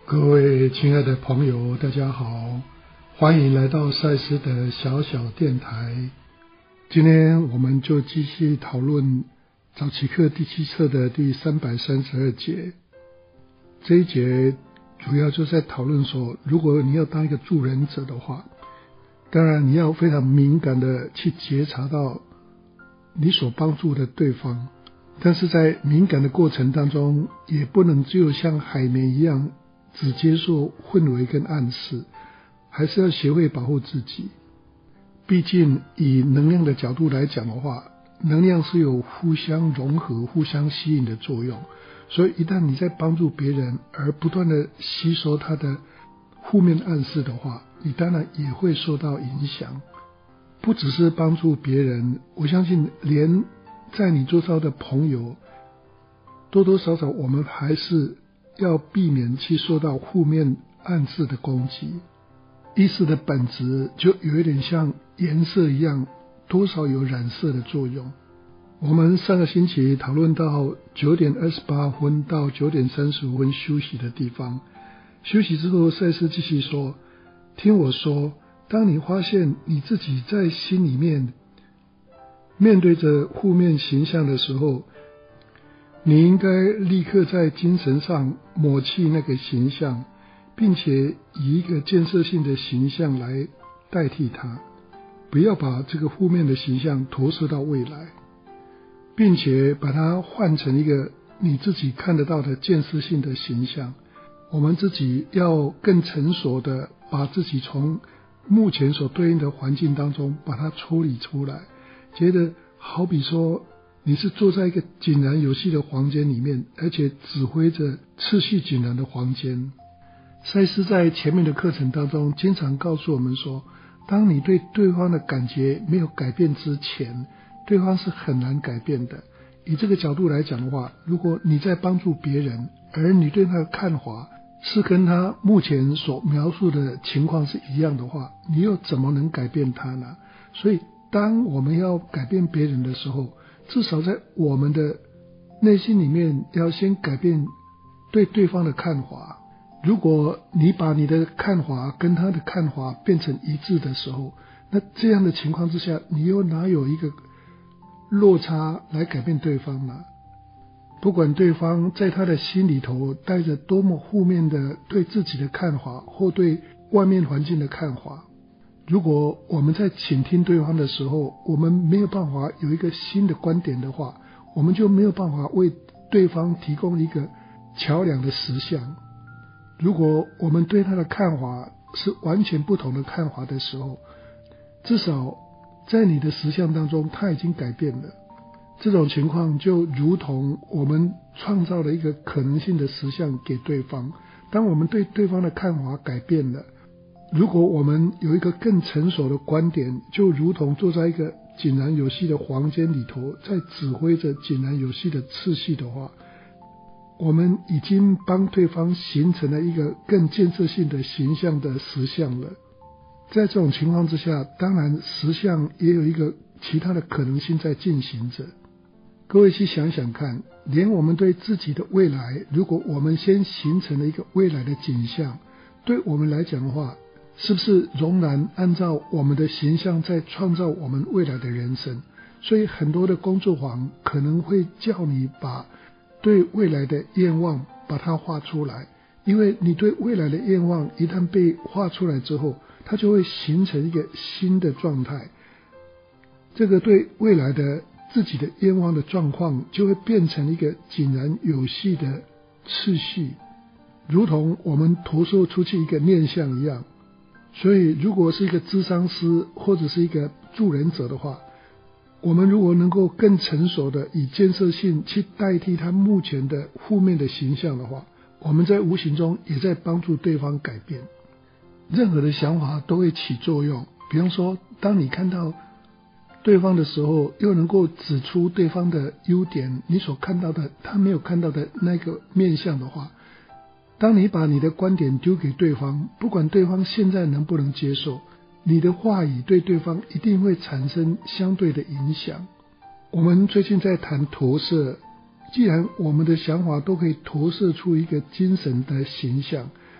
各位亲爱的朋友，大家好，欢迎来到赛斯的小小电台。今天我们就继续讨论早期课第7册的第332节。这一节主要就在讨论说，如果你要当一个助人者的话，当然你要非常敏感的去觉察到你所帮助的对方，但是在敏感的过程当中，也不能只有像海绵一样只接受氛围跟暗示，还是要学会保护自己。毕竟以能量的角度来讲的话，能量是有互相融合、互相吸引的作用，所以一旦你在帮助别人而不断的吸收他的负面暗示的话，你当然也会受到影响。不只是帮助别人，我相信连在你周遭的朋友，多多少少我们还是要避免去受到负面暗示的攻击。意识的本质就有一点像颜色一样，多少有染色的作用。我们上个星期讨论到9点28分到9点35分休息的地方，休息之后赛斯继续说，听我说，当你发现你自己在心里面面对着负面形象的时候，你应该立刻在精神上抹去那个形象，并且以一个建设性的形象来代替它，不要把这个负面的形象投射到未来，并且把它换成一个你自己看得到的建设性的形象。我们自己要更成熟的把自己从目前所对应的环境当中把它抽离出来，觉得好比说你是坐在一个井然有序的房间里面，而且指挥着秩序井然的房间。赛斯在前面的课程当中经常告诉我们说，当你对对方的感觉没有改变之前，对方是很难改变的。以这个角度来讲的话，如果你在帮助别人，而你对他的看法是跟他目前所描述的情况是一样的话，你又怎么能改变他呢？所以当我们要改变别人的时候，至少在我们的内心里面要先改变对对方的看法。如果你把你的看法跟他的看法变成一致的时候，那这样的情况之下，你又哪有一个落差来改变对方呢？不管对方在他的心里头带着多么负面的对自己的看法或对外面环境的看法，如果我们在倾听对方的时候，我们没有办法有一个新的观点的话，我们就没有办法为对方提供一个桥梁的实相。如果我们对他的看法是完全不同的看法的时候，至少在你的实相当中他已经改变了。这种情况就如同我们创造了一个可能性的实相给对方，当我们对对方的看法改变了，如果我们有一个更成熟的观点，就如同坐在一个井然有序的房间里头，在指挥着井然有序的次序的话，我们已经帮对方形成了一个更建设性的形象的实相了。在这种情况之下，当然实相也有一个其他的可能性在进行着。各位去想想看，连我们对自己的未来，如果我们先形成了一个未来的景象，对我们来讲的话，是不是仍然按照我们的形象在创造我们未来的人生？所以很多的工作坊可能会叫你把对未来的愿望把它画出来，因为你对未来的愿望一旦被画出来之后，它就会形成一个新的状态。这个对未来的自己的愿望的状况就会变成一个井然有序的次序，如同我们投射出去一个念想一样。所以如果是一个咨商师或者是一个助人者的话，我们如果能够更成熟的以建设性去代替他目前的负面的形象的话，我们在无形中也在帮助对方改变。任何的想法都会起作用，比方说当你看到对方的时候，又能够指出对方的优点，你所看到的他没有看到的那个面向的话，当你把你的观点丢给对方，不管对方现在能不能接受，你的话语对对方一定会产生相对的影响。我们最近在谈投射，既然我们的想法都可以投射出一个精神的形象，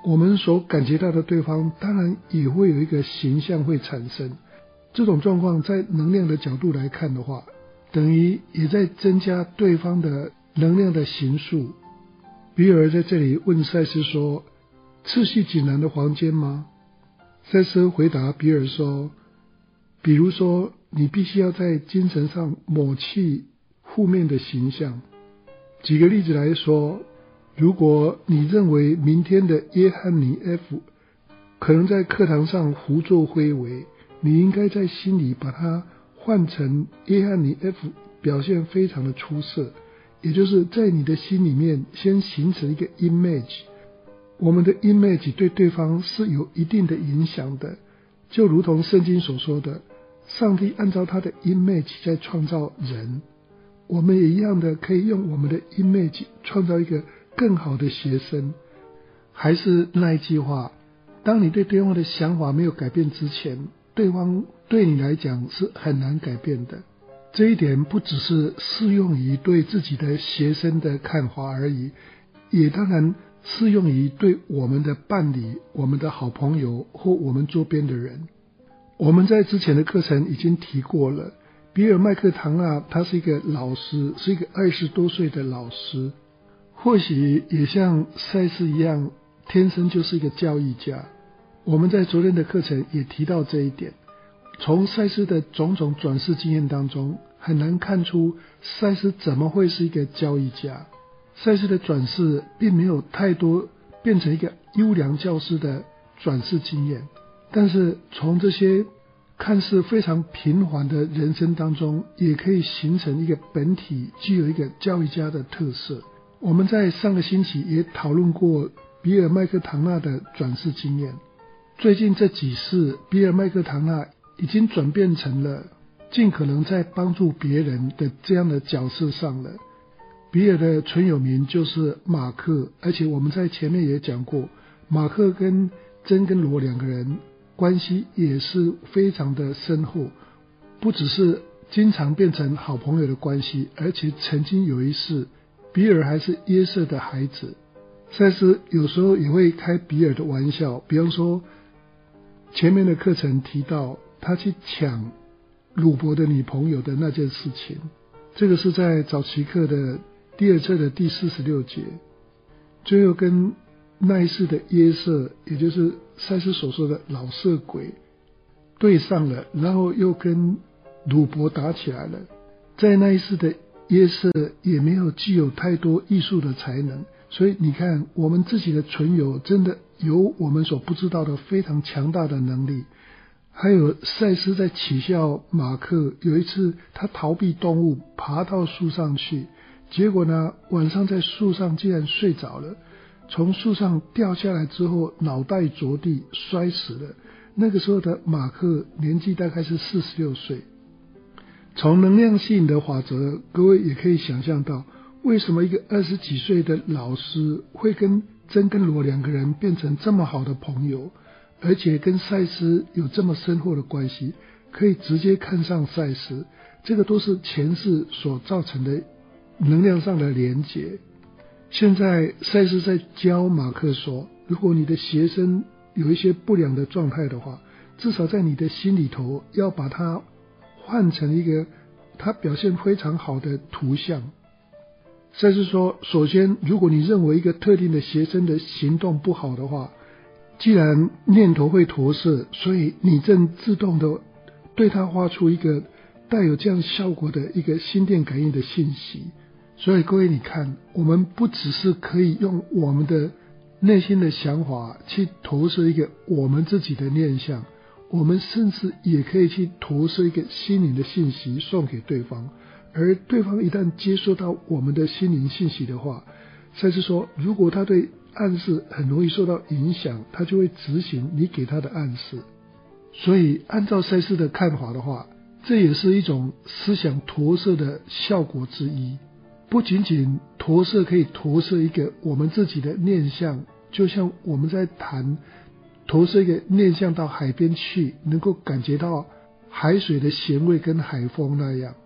我们所感觉到的对方当然也会有一个形象会产生。这种状况在能量的角度来看的话，等于也在增加对方的能量的形数。比尔在这里问赛斯说，次序井然的房间吗？赛斯回答比尔说，比如说你必须要在精神上抹去负面的形象。举个例子来说，如果你认为明天的约翰尼 F 可能在课堂上胡作非为，你应该在心里把它换成约翰尼 F 表现非常的出色，也就是在你的心里面先形成一个 image。 我们的 image 对对方是有一定的影响的，就如同圣经所说的，上帝按照他的 image 在创造人，我们也一样的可以用我们的 image 创造一个更好的学生。还是那一句话，当你对对方的想法没有改变之前，对方对你来讲是很难改变的。这一点不只是适用于对自己的学生的看法而已，也当然适用于对我们的伴侣、我们的好朋友或我们周边的人。我们在之前的课程已经提过了，比尔麦克唐纳他是一个老师，是一个20多岁的老师，或许也像赛斯一样，天生就是一个教育家。我们在昨天的课程也提到这一点，从赛斯的种种转世经验当中，很难看出赛斯怎么会是一个教育家。赛斯的转世并没有太多变成一个优良教师的转世经验，但是从这些看似非常平凡的人生当中，也可以形成一个本体具有一个教育家的特色。我们在上个星期也讨论过比尔麦克唐纳的转世经验，最近这几世比尔麦克唐纳已经转变成了尽可能在帮助别人的这样的角色上了。比尔的纯友名就是马克，而且我们在前面也讲过，马克跟珍跟罗两个人关系也是非常的深厚，不只是经常变成好朋友的关系，而且曾经有一世比尔还是约瑟的孩子。赛斯有时候也会开比尔的玩笑，比方说前面的课程提到他去抢鲁伯的女朋友的那件事情，这个是在早期课的第2册的第46节，最后跟那一世的约瑟，也就是赛斯所说的老色鬼对上了，然后又跟鲁伯打起来了。在那一世的约瑟也没有具有太多艺术的才能，所以你看我们自己的存有真的有我们所不知道的非常强大的能力。还有赛斯在取笑马克，有一次他逃避动物爬到树上去，结果呢晚上在树上竟然睡着了，从树上掉下来之后脑袋着地摔死了。那个时候的马克年纪大概是46岁。从能量吸引的法则，各位也可以想象到为什么一个20几岁的老师会跟珍跟罗两个人变成这么好的朋友，而且跟赛斯有这么深厚的关系，可以直接看上赛斯，这个都是前世所造成的能量上的连结。现在赛斯在教马克说，如果你的学生有一些不良的状态的话，至少在你的心里头要把它换成一个他表现非常好的图像。赛斯说，首先如果你认为一个特定的学生的行动不好的话，既然念头会投射，所以你正自动的对他发出一个带有这样效果的一个心电感应的信息。所以各位你看，我们不只是可以用我们的内心的想法去投射一个我们自己的念想，我们甚至也可以去投射一个心灵的信息送给对方，而对方一旦接收到我们的心灵信息的话，赛斯说如果他对暗示很容易受到影响，他就会执行你给他的暗示。所以按照赛斯的看法的话，这也是一种思想投射的效果之一。不仅仅投射可以投射一个我们自己的念想，就像我们在谈投射一个念想到海边去，能够感觉到海水的咸味跟海风那样，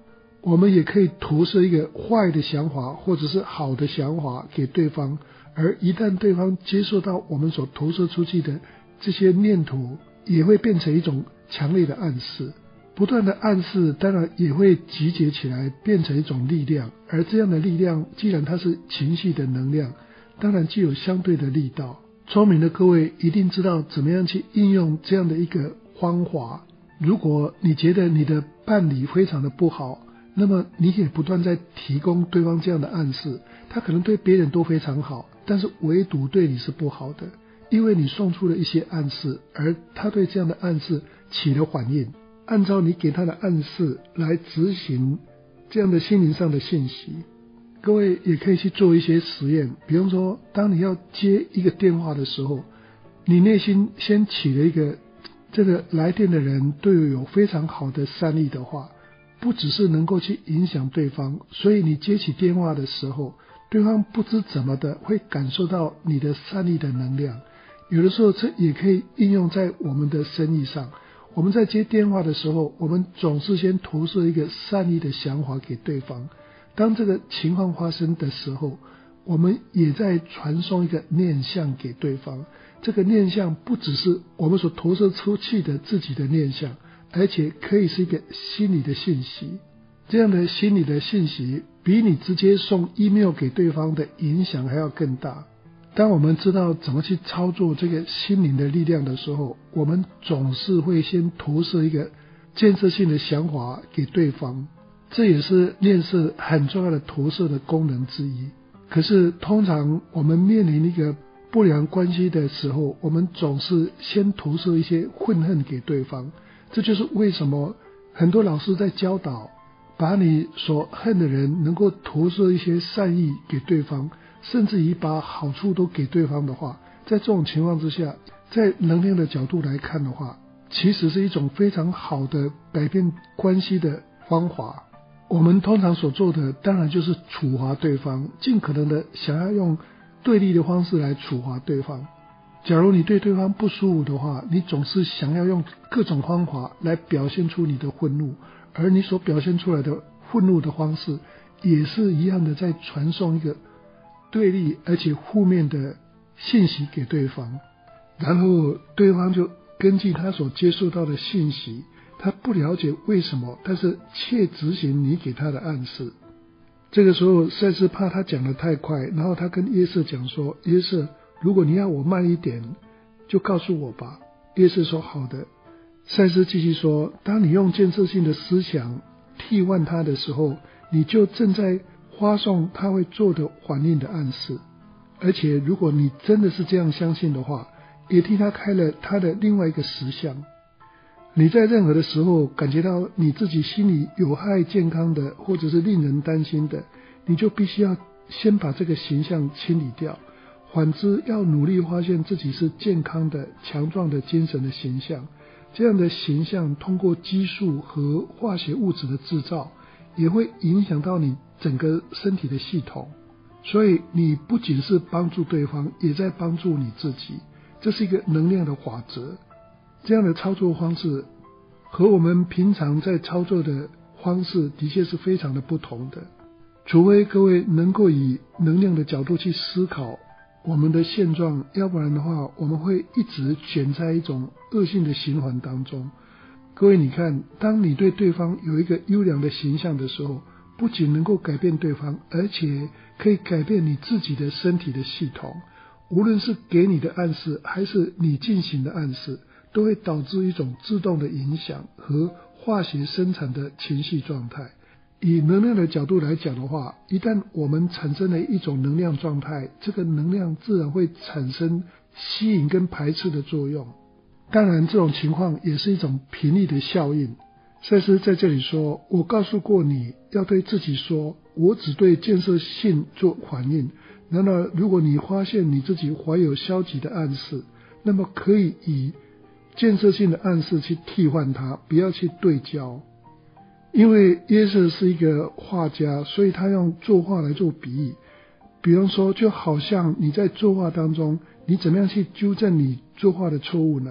我们也可以投射一个坏的想法或者是好的想法给对方，而一旦对方接受到我们所投射出去的这些念头，也会变成一种强烈的暗示。不断的暗示当然也会集结起来变成一种力量，而这样的力量既然它是情绪的能量，当然具有相对的力道。聪明的各位一定知道怎么样去应用这样的一个方法。如果你觉得你的伴侣非常的不好，那么你也不断在提供对方这样的暗示，他可能对别人都非常好，但是唯独对你是不好的，因为你送出了一些暗示，而他对这样的暗示起了反应，按照你给他的暗示来执行这样的心灵上的信息。各位也可以去做一些实验，比方说当你要接一个电话的时候，你内心先起了一个这个来电的人对我有非常好的善意的话，不只是能够去影响对方，所以你接起电话的时候，对方不知怎么的会感受到你的善意的能量。有的时候这也可以应用在我们的生意上，我们在接电话的时候，我们总是先投射一个善意的想法给对方，当这个情况发生的时候，我们也在传送一个念想给对方。这个念想不只是我们所投射出去的自己的念想，而且可以是一个心理的信息。这样的心理的信息比你直接送 email 给对方的影响还要更大。当我们知道怎么去操作这个心灵的力量的时候，我们总是会先投射一个建设性的想法给对方，这也是念识很重要的投射的功能之一。可是通常我们面临一个不良关系的时候，我们总是先投射一些愤恨给对方。这就是为什么很多老师在教导把你所恨的人能够投射一些善意给对方，甚至于把好处都给对方的话，在这种情况之下，在能量的角度来看的话，其实是一种非常好的改变关系的方法。我们通常所做的当然就是处罚对方，尽可能的想要用对立的方式来处罚对方。假如你对对方不舒服的话，你总是想要用各种方法来表现出你的愤怒，而你所表现出来的愤怒的方式也是一样的在传送一个对立而且负面的信息给对方，然后对方就根据他所接受到的信息，他不了解为什么，但是却执行你给他的暗示。这个时候赛斯怕他讲得太快，然后他跟约瑟讲说，约瑟，如果你要我慢一点就告诉我吧。约瑟说好的。赛斯继续说，当你用建设性的思想替换他的时候，你就正在发送他会做的反应的暗示，而且如果你真的是这样相信的话，也替他开了他的另外一个实相。你在任何的时候感觉到你自己心里有害健康的或者是令人担心的，你就必须要先把这个形象清理掉，反之要努力发现自己是健康的强壮的精神的形象。这样的形象通过激素和化学物质的制造，也会影响到你整个身体的系统，所以你不仅是帮助对方，也在帮助你自己。这是一个能量的法则。这样的操作方式和我们平常在操作的方式的确是非常的不同的，除非各位能够以能量的角度去思考我们的现状，要不然的话我们会一直卷在一种恶性的循环当中。各位你看，当你对对方有一个优良的形象的时候，不仅能够改变对方，而且可以改变你自己的身体的系统，无论是给你的暗示还是你进行的暗示，都会导致一种自动的影响和化学生产的情绪状态。以能量的角度来讲的话，一旦我们产生了一种能量状态，这个能量自然会产生吸引跟排斥的作用。当然这种情况也是一种频率的效应。赛斯在这里说，我告诉过你要对自己说，我只对建设性做反应。然而如果你发现你自己怀有消极的暗示，那么可以以建设性的暗示去替换它，不要去对焦。因为约瑟是一个画家，所以他用作画来做比喻。比方说，就好像你在作画当中，你怎么样去纠正你作画的错误呢？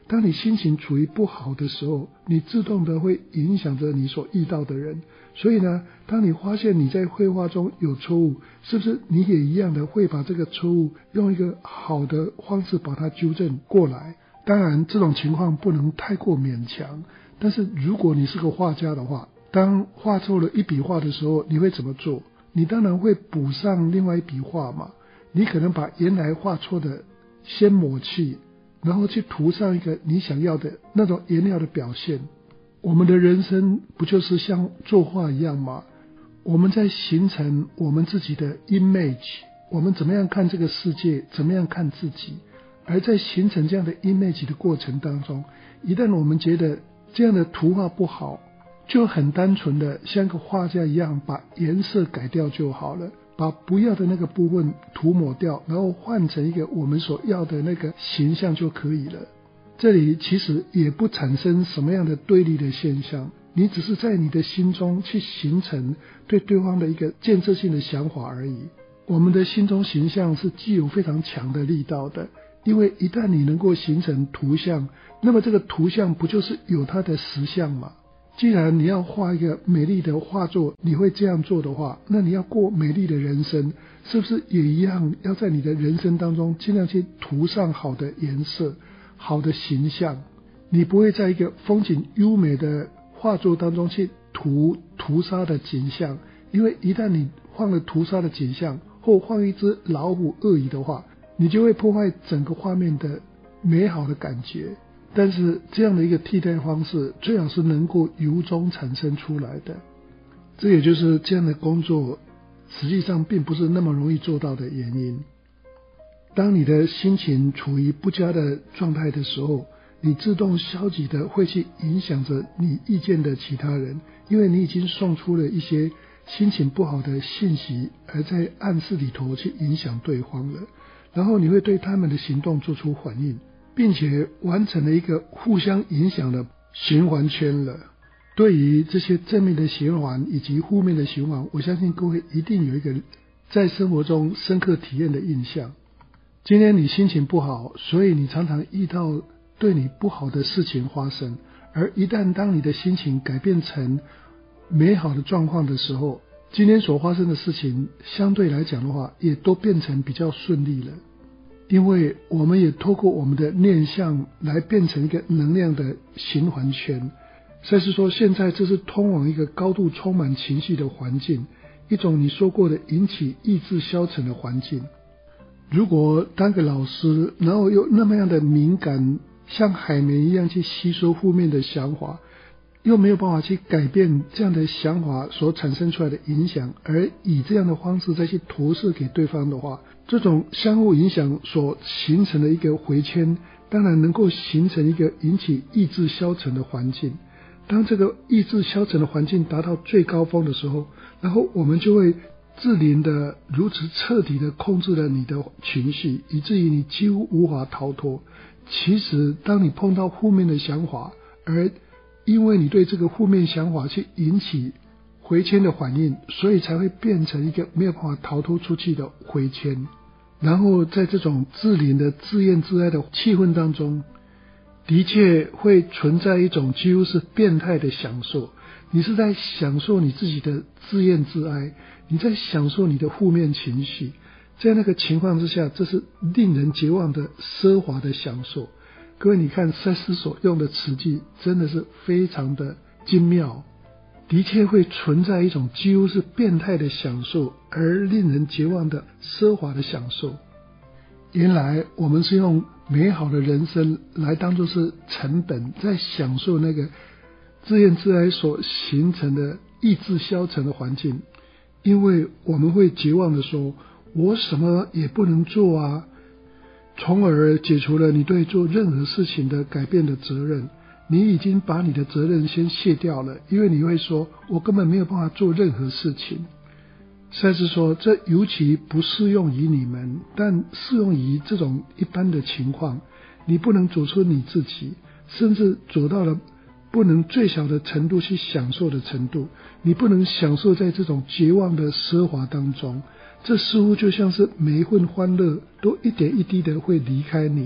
当你心情处于不好的时候，你自动的会影响着你所遇到的人。所以呢，当你发现你在绘画中有错误，是不是你也一样的会把这个错误用一个好的方式把它纠正过来？当然这种情况不能太过勉强，但是如果你是个画家的话，当画错了一笔画的时候，你会怎么做？你当然会补上另外一笔画嘛，你可能把原来画错的先抹去，然后去涂上一个你想要的那种颜料的表现。我们的人生不就是像作画一样吗？我们在形成我们自己的 image， 我们怎么样看这个世界，怎么样看自己。而在形成这样的 image 的过程当中，一旦我们觉得这样的图画不好，就很单纯的像个画家一样把颜色改掉就好了，把不要的那个部分涂抹掉，然后换成一个我们所要的那个形象就可以了。这里其实也不产生什么样的对立的现象，你只是在你的心中去形成对对方的一个建设性的想法而已。我们的心中形象是具有非常强的力道的，因为一旦你能够形成图像，那么这个图像不就是有它的实相吗？既然你要画一个美丽的画作，你会这样做的话，那你要过美丽的人生，是不是也一样要在你的人生当中尽量去涂上好的颜色，好的形象？你不会在一个风景优美的画作当中去涂杀的景象，因为一旦你放了涂杀的景象，或放一只老虎鳄鱼的话，你就会破坏整个画面的美好的感觉。但是这样的一个替代方式，最好是能够由衷产生出来的。这也就是这样的工作实际上并不是那么容易做到的原因。当你的心情处于不佳的状态的时候，你自动消极的会去影响着你意见的其他人，因为你已经送出了一些心情不好的信息，而在暗示里头去影响对方了，然后你会对他们的行动做出反应，并且完成了一个互相影响的循环圈了。对于这些正面的循环以及负面的循环，我相信各位一定有一个在生活中深刻体验的印象。今天你心情不好，所以你常常遇到对你不好的事情发生，而一旦当你的心情改变成美好的状况的时候，今天所发生的事情相对来讲的话，也都变成比较顺利了。因为我们也透过我们的念想来变成一个能量的循环圈。所以说现在这是通往一个高度充满情绪的环境，一种你说过的引起意志消沉的环境。如果当个老师，然后又那么样的敏感，像海绵一样去吸收负面的想法，又没有办法去改变这样的想法所产生出来的影响，而以这样的方式再去投射给对方的话，这种相互影响所形成的一个回圈，当然能够形成一个引起意志消沉的环境。当这个意志消沉的环境达到最高峰的时候，然后我们就会自怜的如此彻底的控制了你的情绪，以至于你几乎无法逃脱。其实当你碰到负面的想法，而因为你对这个负面想法去引起回圈的反应，所以才会变成一个没有办法逃脱出去的回圈。然后在这种自怜的自怨自艾的气氛当中，的确会存在一种几乎是变态的享受。你是在享受你自己的自怨自艾，你在享受你的负面情绪，在那个情况之下，这是令人绝望的奢华的享受。各位，你看赛斯所用的词句真的是非常的精妙，的确会存在一种几乎是变态的享受，而令人绝望的奢华的享受。原来我们是用美好的人生来当作是成本，在享受那个自怨自艾所形成的意志消沉的环境，因为我们会绝望的说，我什么也不能做啊，从而解除了你对做任何事情的改变的责任。你已经把你的责任先卸掉了，因为你会说，我根本没有办法做任何事情。赛斯说，这尤其不适用于你们，但适用于这种一般的情况。你不能走出你自己，甚至走到了不能最小的程度去享受的程度，你不能享受在这种绝望的奢华当中。这似乎就像是每一份欢乐都一点一滴的会离开你，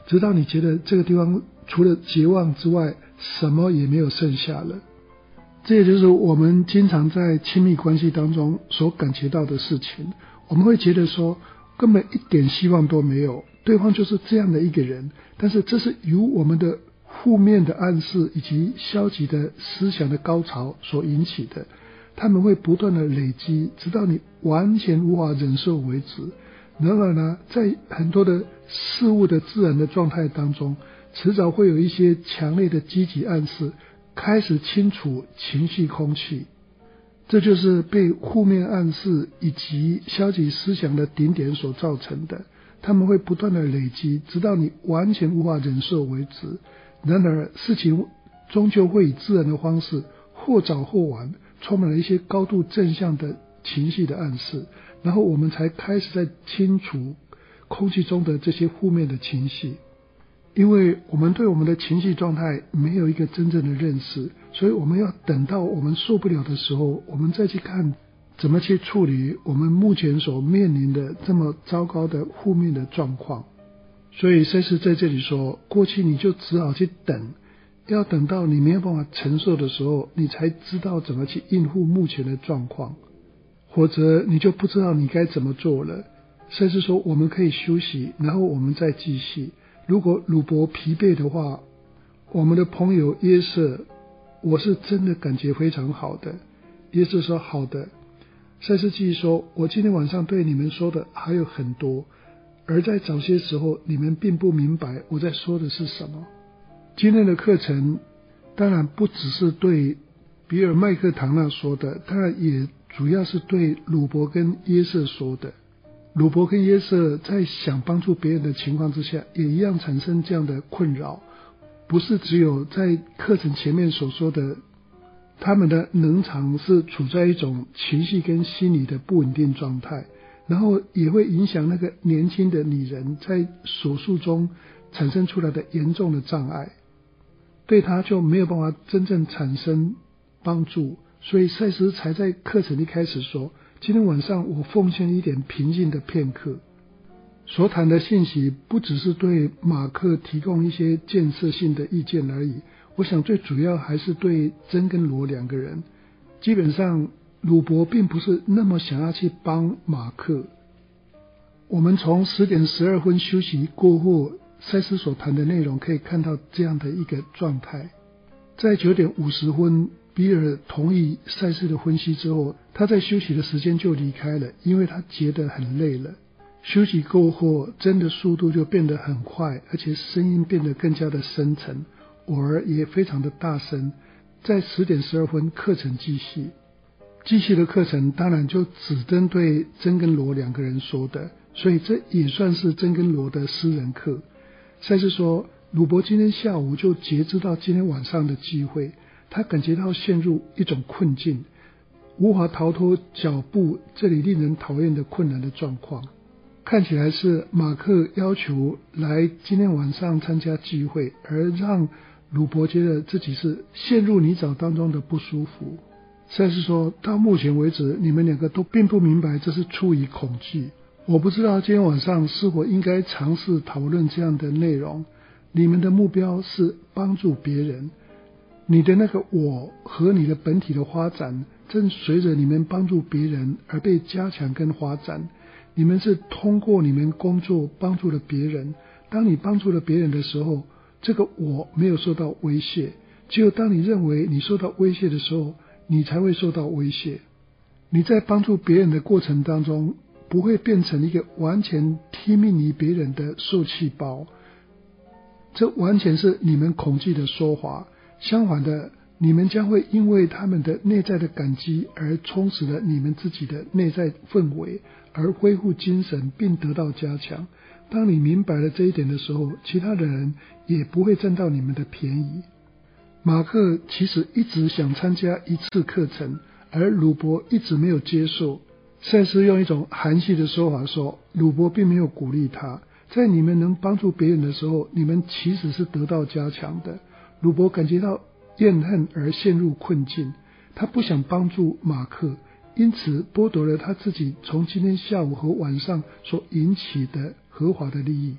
直到你觉得这个地方除了绝望之外，什么也没有剩下了。这也就是我们经常在亲密关系当中所感觉到的事情。我们会觉得说，根本一点希望都没有，对方就是这样的一个人，但是这是由我们的负面的暗示以及消极的思想的高潮所引起的，他们会不断的累积，直到你完全无法忍受为止。然而呢，在很多的事物的自然的状态当中，迟早会有一些强烈的积极暗示开始清除情绪空气。这就是被负面暗示以及消极思想的顶点所造成的，他们会不断的累积，直到你完全无法忍受为止。然而事情终究会以自然的方式，或早或晚，充满了一些高度正向的情绪的暗示，然后我们才开始在清除空气中的这些负面的情绪。因为我们对我们的情绪状态没有一个真正的认识，所以我们要等到我们受不了的时候，我们再去看怎么去处理我们目前所面临的这么糟糕的负面的状况。所以赛斯在这里说，过去你就只好去等，要等到你没有办法承受的时候，你才知道怎么去应付目前的状况，否则你就不知道你该怎么做了。赛斯说我们可以休息，然后我们再继续。如果鲁伯疲惫的话，我们的朋友约瑟，我是真的感觉非常好的。约瑟说好的。赛斯继续说，我今天晚上对你们说的还有很多，而在早些时候你们并不明白我在说的是什么。今天的课程当然不只是对比尔麦克唐纳说的，当然也主要是对鲁伯跟约瑟说的。鲁伯跟约瑟在想帮助别人的情况之下，也一样产生这样的困扰，不是只有在课程前面所说的，他们的能场是处在一种情绪跟心理的不稳定状态，然后也会影响那个年轻的女人在手术中产生出来的严重的障碍，对她就没有办法真正产生帮助。所以赛斯才在课程一开始说，今天晚上我奉献一点平静的片刻，所谈的信息不只是对马克提供一些建设性的意见而已，我想最主要还是对珍跟罗两个人。基本上鲁伯并不是那么想要去帮马克。我们从10点12分休息过后，赛斯所谈的内容可以看到这样的一个状态。在9点50分比尔同意赛斯的分析之后，他在休息的时间就离开了，因为他觉得很累了。休息过后，真的速度就变得很快，而且声音变得更加的深沉，偶尔也非常的大声。在10点12分课程继续的课程当然就只针对珍跟罗两个人说的，所以这也算是珍跟罗的私人课。赛斯说，鲁伯今天下午就截知到今天晚上的机会，他感觉到陷入一种困境，无法逃脱脚步这里令人讨厌的困难的状况。看起来是马克要求来今天晚上参加聚会，而让鲁伯觉得自己是陷入泥沼当中的不舒服。赛斯说，到目前为止你们两个都并不明白这是出于恐惧。我不知道今天晚上是否应该尝试讨论这样的内容。你们的目标是帮助别人，你的那个我和你的本体的发展正随着你们帮助别人而被加强跟发展。你们是通过你们工作帮助了别人，当你帮助了别人的时候，这个我没有受到威胁，只有当你认为你受到威胁的时候，你才会受到威胁。你在帮助别人的过程当中，不会变成一个完全听命于别人的受气包，这完全是你们恐惧的说法。相反的，你们将会因为他们的内在的感激而充实了你们自己的内在氛围，而恢复精神并得到加强。当你明白了这一点的时候，其他的人也不会占到你们的便宜。马克其实一直想参加一次课程，而鲁伯一直没有接受。赛斯用一种含蓄的说法说，鲁伯并没有鼓励他，在你们能帮助别人的时候，你们其实是得到加强的。鲁伯感觉到怨恨而陷入困境，他不想帮助马克，因此剥夺了他自己从今天下午和晚上所引起的合法的利益。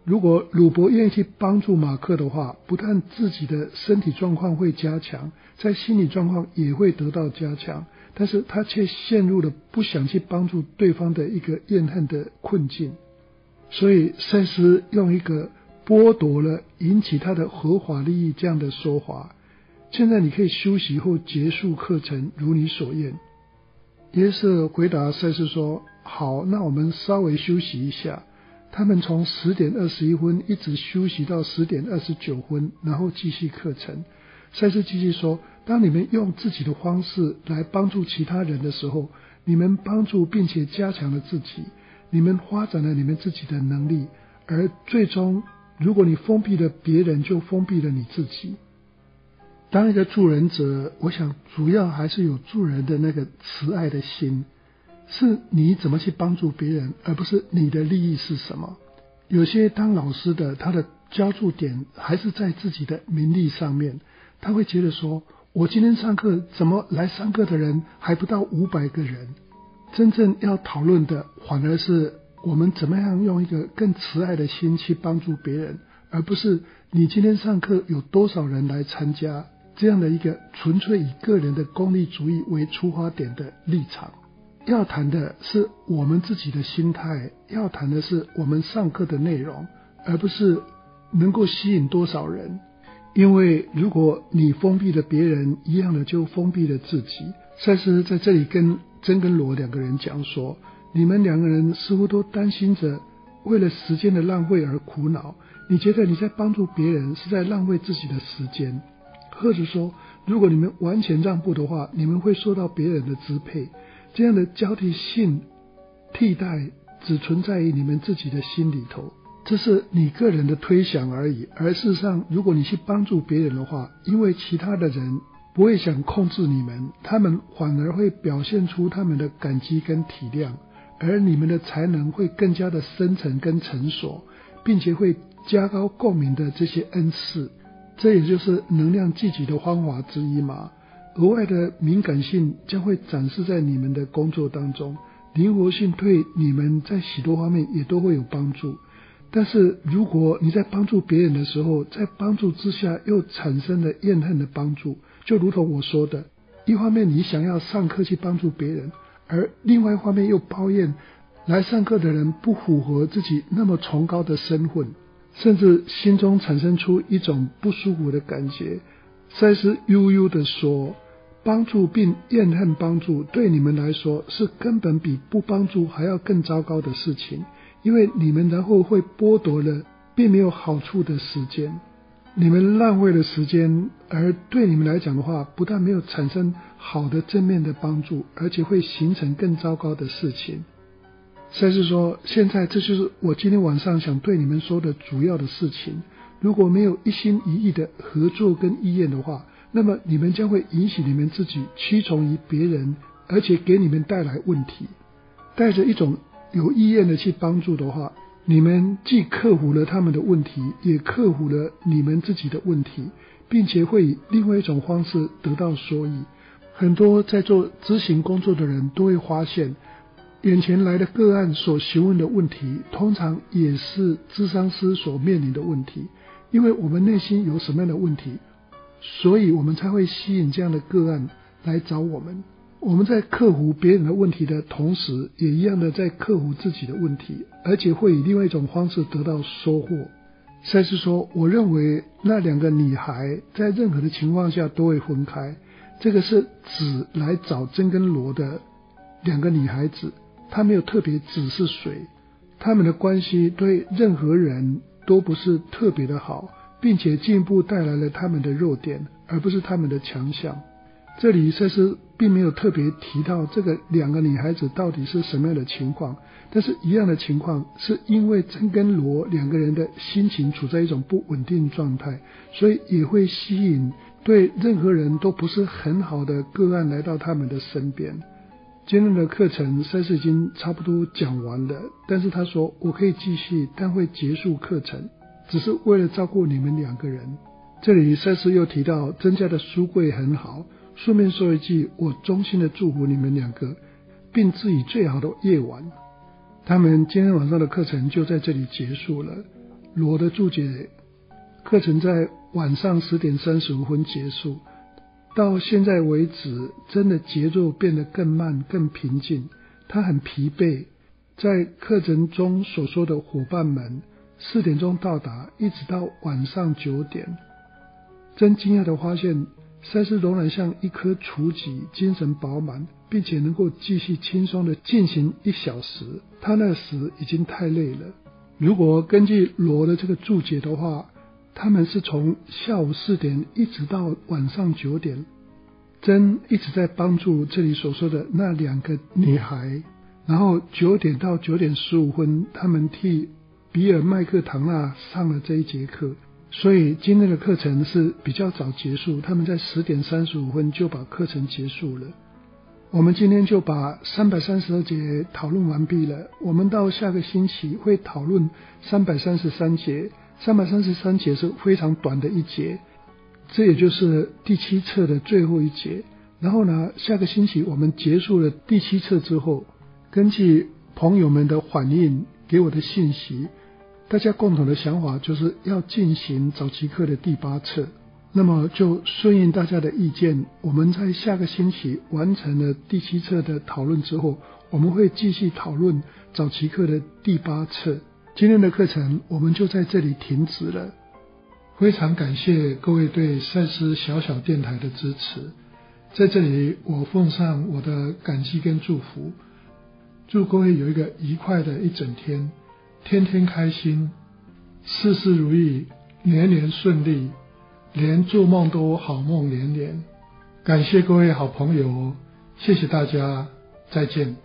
如果鲁伯愿意去帮助马克的话，不但自己的身体状况会加强，在心理状况也会得到加强，但是他却陷入了不想去帮助对方的一个怨恨的困境。所以赛斯用一个剥夺了引起他的合法利益这样的说法，现在你可以休息后结束课程，如你所愿。约瑟回答赛斯说，好，那我们稍微休息一下。他们从10点21分一直休息到10点29分，然后继续课程。赛斯继续说，当你们用自己的方式来帮助其他人的时候，你们帮助并且加强了自己，你们发展了你们自己的能力，而最终如果你封闭了别人，就封闭了你自己。当一个助人者，我想主要还是有助人的那个慈爱的心，是你怎么去帮助别人，而不是你的利益是什么。有些当老师的，他的焦注点还是在自己的名利上面，他会觉得说，我今天上课怎么来上课的人还不到500个人。真正要讨论的反而是我们怎么样用一个更慈爱的心去帮助别人，而不是你今天上课有多少人来参加，这样的一个纯粹以个人的功利主义为出发点的立场。要谈的是我们自己的心态，要谈的是我们上课的内容，而不是能够吸引多少人。因为如果你封闭了别人，一样的就封闭了自己。赛斯在这里跟珍跟罗两个人讲说，你们两个人似乎都担心着为了时间的浪费而苦恼，你觉得你在帮助别人是在浪费自己的时间，或者说如果你们完全让步的话，你们会受到别人的支配。这样的交替性替代只存在于你们自己的心里头，这是你个人的推想而已。而事实上，如果你去帮助别人的话，因为其他的人不会想控制你们，他们反而会表现出他们的感激跟体谅，而你们的才能会更加的深沉跟成熟，并且会加高共鸣的这些恩赐。这也就是能量聚集的方法之一嘛。额外的敏感性将会展示在你们的工作当中，灵活性对你们在许多方面也都会有帮助。但是如果你在帮助别人的时候，在帮助之下又产生了怨恨的帮助，就如同我说的，一方面你想要上课去帮助别人，而另外一方面又抱怨来上课的人不符合自己那么崇高的身份，甚至心中产生出一种不舒服的感觉。赛斯悠悠地说，帮助并怨恨帮助对你们来说是根本比不帮助还要更糟糕的事情，因为你们然后会剥夺了并没有好处的时间，你们浪费了时间，而对你们来讲的话，不但没有产生好的正面的帮助，而且会形成更糟糕的事情。赛斯说，现在这就是我今天晚上想对你们说的主要的事情。如果没有一心一意的合作跟意愿的话，那么你们将会引起你们自己屈从于别人，而且给你们带来问题。带着一种有意愿的去帮助的话，你们既克服了他们的问题，也克服了你们自己的问题，并且会以另外一种方式得到收益。很多在做咨询工作的人都会发现，眼前来的个案所询问的问题，通常也是咨商师所面临的问题。因为我们内心有什么样的问题，所以我们才会吸引这样的个案来找我们。我们在克服别人的问题的同时，也一样的在克服自己的问题，而且会以另外一种方式得到收获。赛斯说，我认为那两个女孩在任何的情况下都会分开，这个是指来找珍跟罗的两个女孩子，她没有特别指是谁，她们的关系对任何人都不是特别的好，并且进一步带来了他们的弱点，而不是他们的强项。这里赛斯并没有特别提到这个两个女孩子到底是什么样的情况，但是一样的情况是因为珍跟罗两个人的心情处在一种不稳定状态，所以也会吸引对任何人都不是很好的个案来到他们的身边。今天的课程赛斯已经差不多讲完了，但是他说我可以继续，但会结束课程，只是为了照顾你们两个人。这里赛斯又提到珍家的书柜很好，顺便说一句，我衷心的祝福你们两个，并致以最好的夜晚。他们今天晚上的课程就在这里结束了。 罗的注解课程在晚上10点35分结束，到现在为止，真的节奏变得更慢、更平静。他很疲惫，在课程中所说的伙伴们4点钟到达，一直到晚上9点。真惊讶地发现，赛斯仍然像一颗雏菊，精神饱满，并且能够继续轻松地进行1小时。他那时已经太累了。如果根据罗的这个注解的话，他们是从下午4点一直到晚上9点，真一直在帮助这里所说的那2个女孩。然后9点到9点15分，他们替比尔麦克唐纳上了这一节课，所以今天的课程是比较早结束，他们在10点35分就把课程结束了。我们今天就把332节讨论完毕了，我们到下个星期会讨论333节。333节是非常短的一节，这也就是第7册的最后一节。然后呢，下个星期我们结束了第7册之后，根据朋友们的反应给我的信息，大家共同的想法就是要进行早期课的第8册。那么就顺应大家的意见，我们在下个星期完成了第7册的讨论之后，我们会继续讨论早期课的第8册。今天的课程我们就在这里停止了。非常感谢各位对赛斯小小电台的支持，在这里我奉上我的感激跟祝福，祝各位有一个愉快的一整天，天天开心，事事如意，年年顺利，连做梦都好梦连连。感谢各位好朋友，谢谢大家，再见。